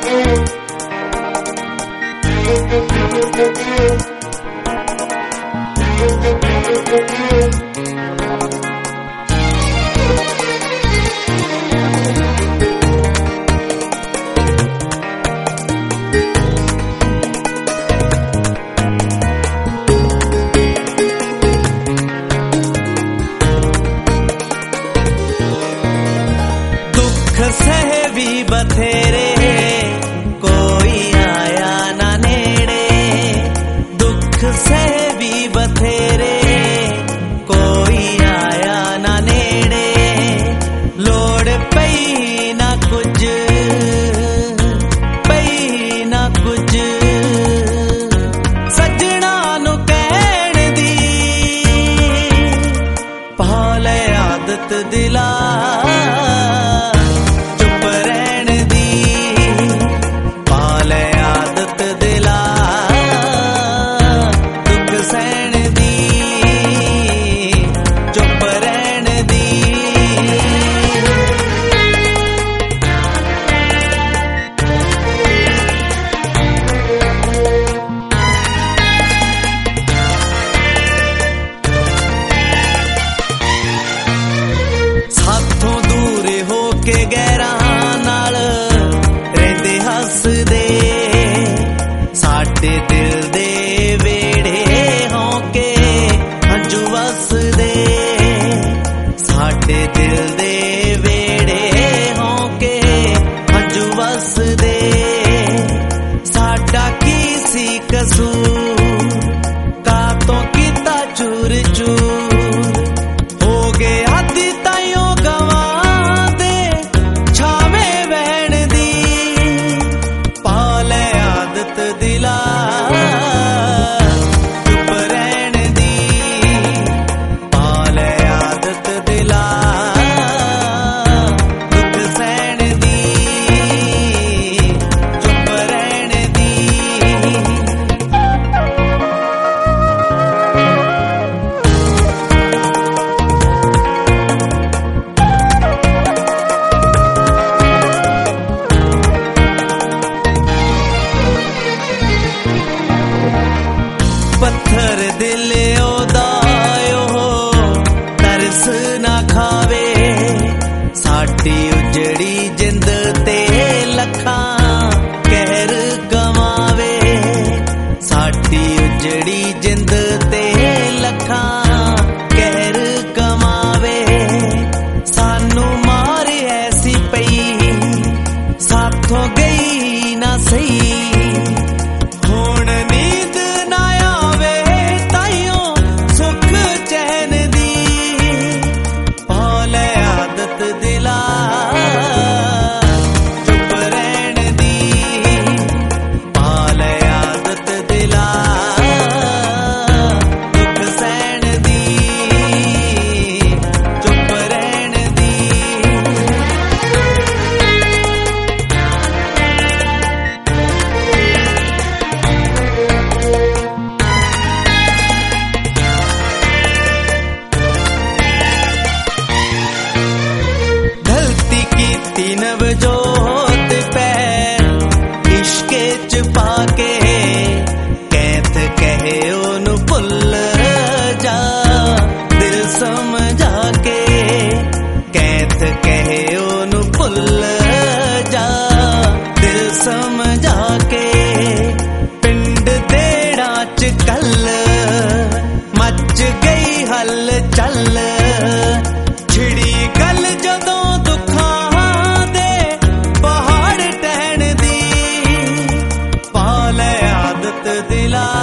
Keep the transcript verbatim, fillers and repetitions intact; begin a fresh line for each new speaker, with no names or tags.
सहे भी बथेरे कोई आया ना नेड़े, दुख सहे भी बथेरे कोई आया ना नेड़े, लोड़ पई ना कुछ पई ना कुछ सजना नु कहण दी पाले आदत दिला के गैरा नाल रहंदे हसदे साडे दिल दे वेड़े होके हंझू वसदे, साडे दिल दे वेड़े होके हंझू वसदे, साडा की सी कसूर कातों कीता चूर चूर हो गया दी ताइयों गवा दिला चुप रहन दी पाले आदत दिला दुख सहन दी चुप रहन दी। पत्थर दिल ओदायो तरस ना खावे, साडी उजड़ी जिंद ते लखां कहर गवावे, साडी उजड़ी जिंद ते लखां कहर गवावे, सानू मार ऐसी पई साथों गई ना सही, हुण नींद ना आवे ताइयों सुख चैन दी पाले आदत दिला चुप रहन दी पाले आदत दिला दुख सहन दी चुप रहन दी। नवजोत पैर इश्के च पाके कैथ कहे ओनू भुल जा दिल समझा के, कैथ कहे ओनू भुल जा दिल समझा के, पिंड देड़ा च कल मच गई हल चल छिड़ी गल जदों दुखां दिला